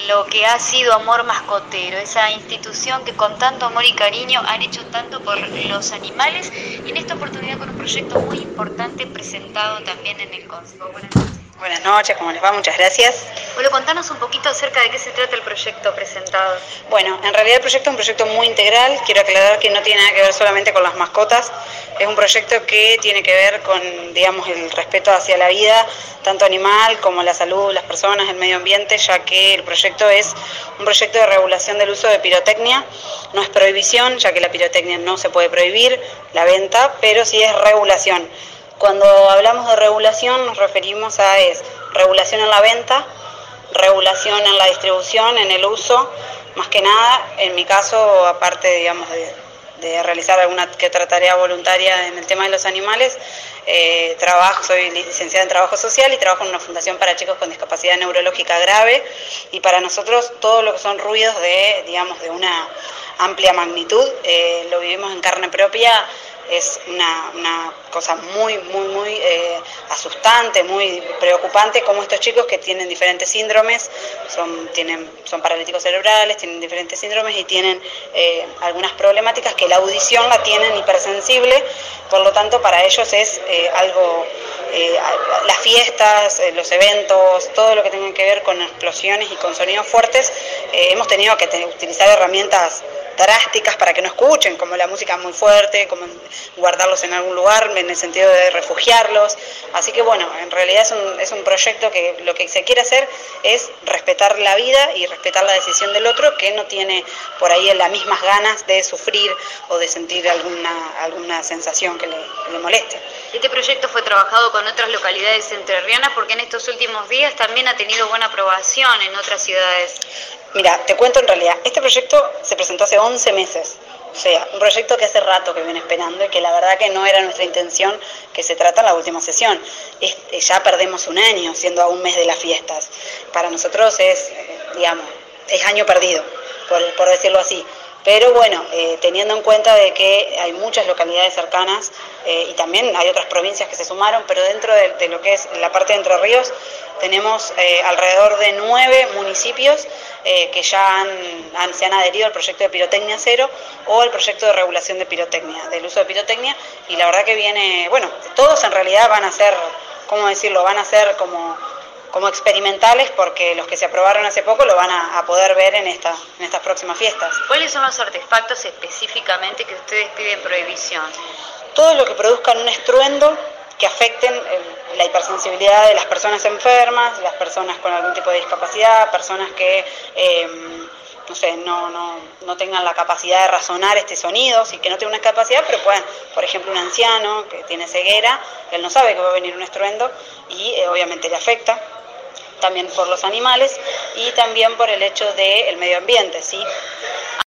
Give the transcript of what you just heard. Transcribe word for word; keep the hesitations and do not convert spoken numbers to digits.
lo que ha sido Amor Mascotero, esa institución que con tanto amor y cariño han hecho tanto por los animales, y en esta oportunidad con un proyecto muy importante presentado también en el Consejo. Buenas noches. Buenas noches, ¿cómo les va? Muchas gracias. Bueno, contanos un poquito acerca de qué se trata el proyecto presentado. Bueno, en realidad el proyecto es un proyecto muy integral. Quiero aclarar que no tiene nada que ver solamente con las mascotas. Es un proyecto que tiene que ver con, digamos, el respeto hacia la vida, tanto animal como la salud, las personas, el medio ambiente, ya que el proyecto es un proyecto de regulación del uso de pirotecnia. No es prohibición, ya que la pirotecnia no se puede prohibir, la venta, pero sí es regulación. Cuando hablamos de regulación nos referimos a es regulación en la venta, regulación en la distribución, en el uso, más que nada, en mi caso, aparte, digamos, de, de realizar alguna que otra tarea voluntaria en el tema de los animales, eh, trabajo, soy licenciada en Trabajo Social y trabajo en una fundación para chicos con discapacidad neurológica grave, y para nosotros todo lo que son ruidos de, digamos, de una amplia magnitud, eh, lo vivimos en carne propia. Es una, una cosa muy, muy, muy eh, asustante, muy preocupante, como estos chicos que tienen diferentes síndromes, son, tienen, son paralíticos cerebrales, tienen diferentes síndromes y tienen eh, algunas problemáticas que la audición la tienen hipersensible, por lo tanto para ellos es eh, algo, eh, las fiestas, eh, los eventos, todo lo que tenga que ver con explosiones y con sonidos fuertes, eh, hemos tenido que tener, utilizar herramientas drásticas para que no escuchen, como la música muy fuerte, como guardarlos en algún lugar en el sentido de refugiarlos. Así que bueno, en realidad es un, es un proyecto que lo que se quiere hacer es respetar la vida y respetar la decisión del otro, que no tiene por ahí las mismas ganas de sufrir o de sentir alguna, alguna sensación que le, que le moleste. Este proyecto fue trabajado con otras localidades entrerrianas porque en estos últimos días también ha tenido buena aprobación en otras ciudades. Mira, te cuento en realidad, este proyecto se presentó hace once meses, o sea, un proyecto que hace rato que viene esperando y que la verdad que no era nuestra intención que se trata en la última sesión. Este, ya perdemos un año siendo a un mes de las fiestas. Para nosotros es, digamos, es año perdido, por, por decirlo así. Pero bueno, eh, teniendo en cuenta de que hay muchas localidades cercanas eh, y también hay otras provincias que se sumaron, pero dentro de, de lo que es la parte de Entre Ríos tenemos eh, alrededor de nueve municipios eh, que ya han, han, se han adherido al proyecto de Pirotecnia Cero o al proyecto de regulación de pirotecnia, del uso de pirotecnia, y la verdad que viene, bueno, todos en realidad van a ser, ¿cómo decirlo?, van a ser como... como experimentales, porque los que se aprobaron hace poco lo van a, a poder ver en, esta, en estas próximas fiestas. ¿Cuáles son los artefactos específicamente que ustedes piden prohibición? Todo lo que produzcan un estruendo que afecten el, la hipersensibilidad de las personas enfermas, las personas con algún tipo de discapacidad, personas que eh, no sé, no, no, no tengan la capacidad de razonar este sonido, sí que no tienen una capacidad, pero pueden, por ejemplo, un anciano que tiene ceguera, él no sabe que va a venir un estruendo y eh, obviamente le afecta. También por los animales y también por el hecho del medio ambiente, ¿sí?